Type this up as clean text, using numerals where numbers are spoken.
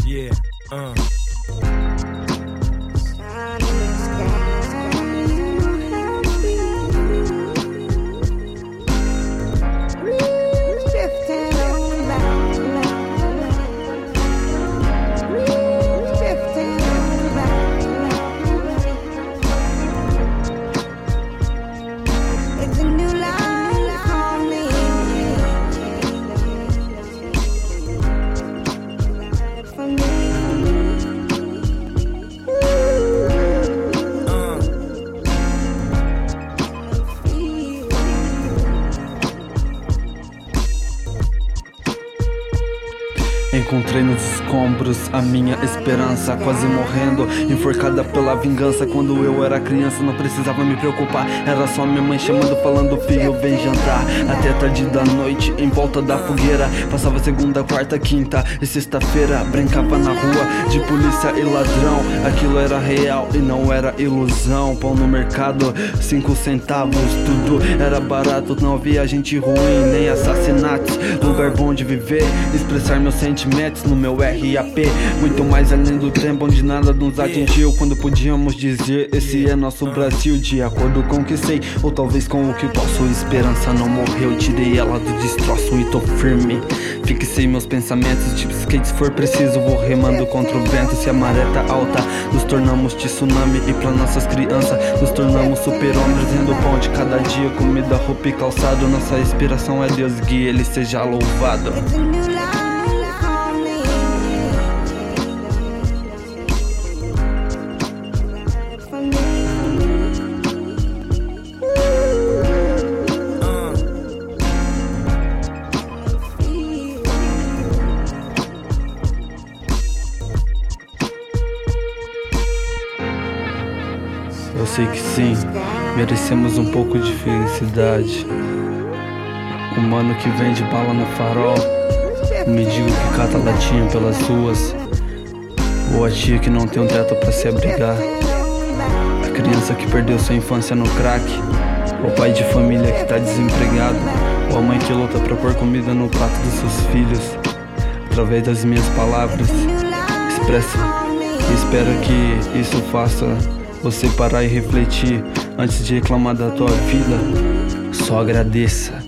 Yeah, Encontrei nos escombros a minha esperança, quase morrendo, enforcada pela vingança. Quando eu era criança não precisava me preocupar, era só minha mãe chamando, falando: filho, vem jantar. Até tarde da noite, em volta da fogueira, passava segunda, quarta, quinta e sexta-feira. Brincava na rua de polícia e ladrão, aquilo era real e não era ilusão. Pão no mercado, 5 centavos, tudo era barato, não havia gente ruim, nem assassinatos. Lugar bom de viver, expressar meus sentimentos no meu RAP, muito mais além do tempo onde nada nos atingiu, quando podíamos dizer: esse é nosso Brasil. De acordo com o que sei, ou talvez com o que posso, esperança não morreu, tirei ela do destroço e tô firme. Fixei meus pensamentos de skate, se for preciso vou remando contra o vento. Se a maré tá alta, nos tornamos tsunami, e pra nossas crianças nos tornamos super-homens, rendo pão de cada dia, comida, roupa e calçado. Nossa inspiração é Deus, guia, Ele seja louvado. Eu sei que sim, merecemos um pouco de felicidade. O mano que vende bala no farol, o mendigo que cata latinha pelas ruas, ou a tia que não tem um teto pra se abrigar, a criança que perdeu sua infância no crack, o pai de família que tá desempregado, ou a mãe que luta pra pôr comida no prato dos seus filhos. Através das minhas palavras, expressa e espero que isso faça você parar e refletir antes de reclamar da tua vida. Só agradeça.